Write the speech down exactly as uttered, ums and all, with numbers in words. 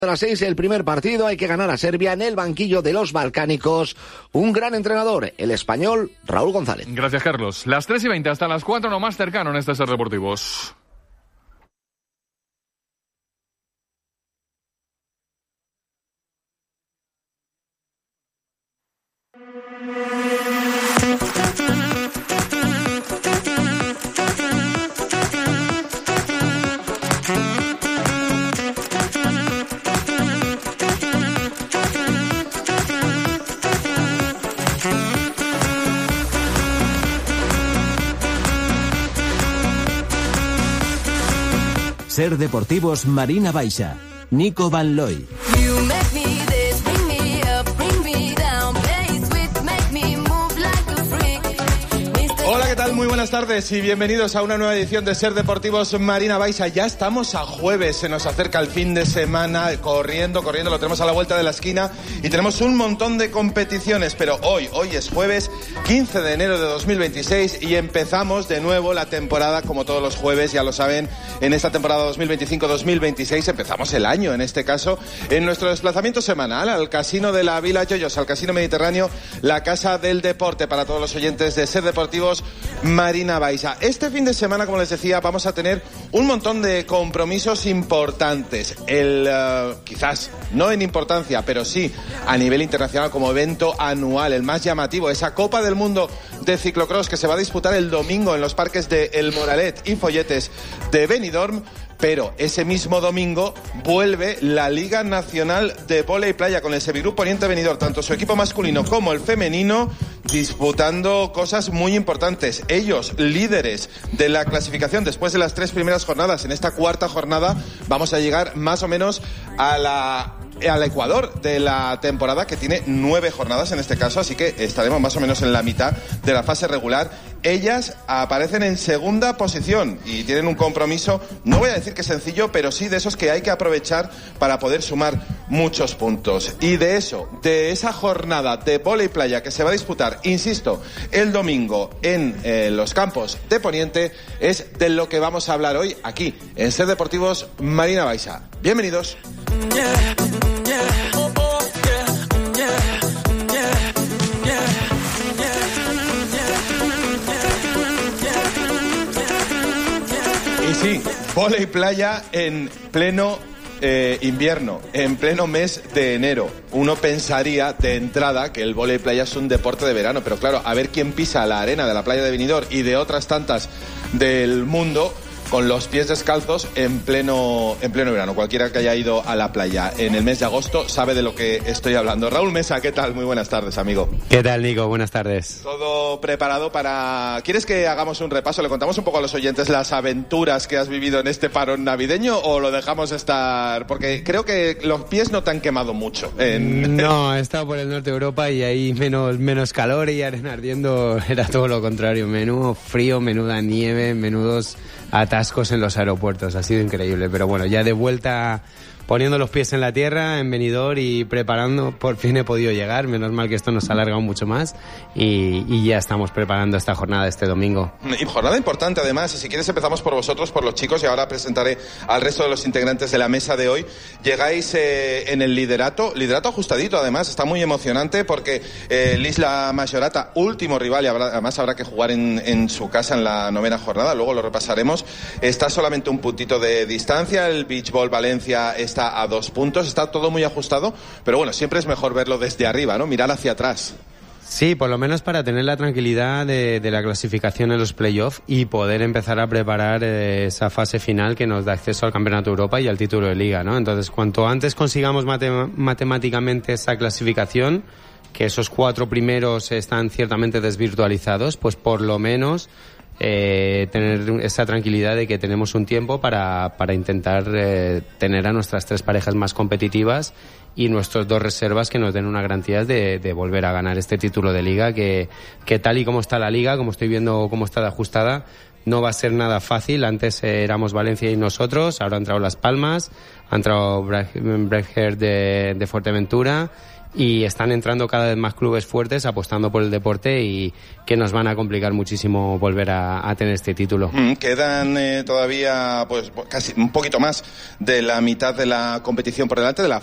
A las seis el primer partido, hay que ganar a Serbia en el banquillo de los balcánicos. Un gran entrenador, el español Raúl González. Gracias, Carlos. Las tres y veinte hasta las cuatro, no más cercano en este Ser Deportivos. Ser Deportivos Marina Baixa, Nico Van Looy. Hola, ¿qué tal? Muy buenas tardes y bienvenidos a una nueva edición de Ser Deportivos Marina Baixa. Ya estamos a jueves, se nos acerca el fin de semana, corriendo, corriendo, lo tenemos a la vuelta de la esquina y tenemos un montón de competiciones, pero hoy, hoy es jueves quince de enero de dos mil veintiséis y empezamos de nuevo la temporada, como todos los jueves, ya lo saben, en esta temporada dos mil veinticinco dos mil veintiséis empezamos el año, en este caso, en nuestro desplazamiento semanal al Casino de la Vila Yoyos, al Casino Mediterráneo, la Casa del Deporte, para todos los oyentes de Ser Deportivos Marina Baixa. Este fin de semana, como les decía, vamos a tener un montón de compromisos importantes. El, uh, quizás, no en importancia, pero sí a nivel internacional como evento anual, el más llamativo, esa Copa del Mundo de Ciclocross que se va a disputar el domingo en los parques de El Moralet y Folletes de Benidorm. Pero ese mismo domingo vuelve la Liga Nacional de Vóley Playa con el Sevigroup Poniente Benidorm, tanto su equipo masculino como el femenino, disputando cosas muy importantes. Ellos, líderes de la clasificación después de las tres primeras jornadas. En esta cuarta jornada vamos a llegar más o menos a la... al Ecuador de la temporada, que tiene nueve jornadas en este caso, así que estaremos más o menos en la mitad de la fase regular. Ellas aparecen en segunda posición y tienen un compromiso, no voy a decir que sencillo, pero sí de esos que hay que aprovechar para poder sumar muchos puntos. Y de eso, de esa jornada de vóley playa que se va a disputar, insisto, el domingo en eh, los campos de Poniente, es de lo que vamos a hablar hoy aquí en Ser Deportivos Marina Baixa. Bienvenidos. Y sí, vóley playa en pleno eh, invierno, en pleno mes de enero. Uno pensaría de entrada que el vóley playa es un deporte de verano, pero claro, a ver quién pisa la arena de la playa de Benidorm y de otras tantas del mundo con los pies descalzos en pleno en pleno verano. Cualquiera que haya ido a la playa en el mes de agosto sabe de lo que estoy hablando. Raúl Mesa, ¿qué tal? Muy buenas tardes, amigo. ¿Qué tal, Nico? Buenas tardes. ¿Todo preparado para...? ¿Quieres que hagamos un repaso? ¿Le contamos un poco a los oyentes las aventuras que has vivido en este parón navideño o lo dejamos estar...? Porque creo que los pies no te han quemado mucho. En... No, he estado por el norte de Europa y ahí menos, menos calor y arena ardiendo. Era todo lo contrario. Menudo frío, menuda nieve, menudos atascos en los aeropuertos. Ha sido increíble, pero bueno, ya de vuelta poniendo los pies en la tierra, en Benidorm y preparando, por fin he podido llegar, menos mal que esto nos ha alargado mucho más y, y ya estamos preparando esta jornada este domingo. Y jornada importante además, y si quieres empezamos por vosotros, por los chicos, y ahora presentaré al resto de los integrantes de la mesa de hoy. Llegáis eh, en el liderato, liderato ajustadito además, está muy emocionante porque eh, l'Isla Majorata, último rival, y habrá, además habrá que jugar en, en su casa en la novena jornada, luego lo repasaremos, está solamente un puntito de distancia, el Beach Ball Valencia está a dos puntos, está todo muy ajustado, pero bueno, siempre es mejor verlo desde arriba, ¿no? Mirar hacia atrás. Sí, por lo menos para tener la tranquilidad de, de la clasificación en los playoffs y poder empezar a preparar eh, esa fase final que nos da acceso al Campeonato de Europa y al título de Liga, ¿no? Entonces, cuanto antes consigamos matem- matemáticamente esa clasificación, que esos cuatro primeros están ciertamente desvirtualizados, pues por lo menos Eh, tener esa tranquilidad de que tenemos un tiempo para, para intentar eh, tener a nuestras tres parejas más competitivas y nuestros dos reservas que nos den una garantía de, de volver a ganar este título de Liga, que, que tal y como está la Liga, como estoy viendo cómo está de ajustada, no va a ser nada fácil. Antes eh, éramos Valencia y nosotros, ahora han entrado Las Palmas, ha entrado Bradford de, de Fuerteventura y están entrando cada vez más clubes fuertes apostando por el deporte y que nos van a complicar muchísimo volver a, a tener este título. Mm, quedan eh, todavía pues casi un poquito más de la mitad de la competición por delante, de la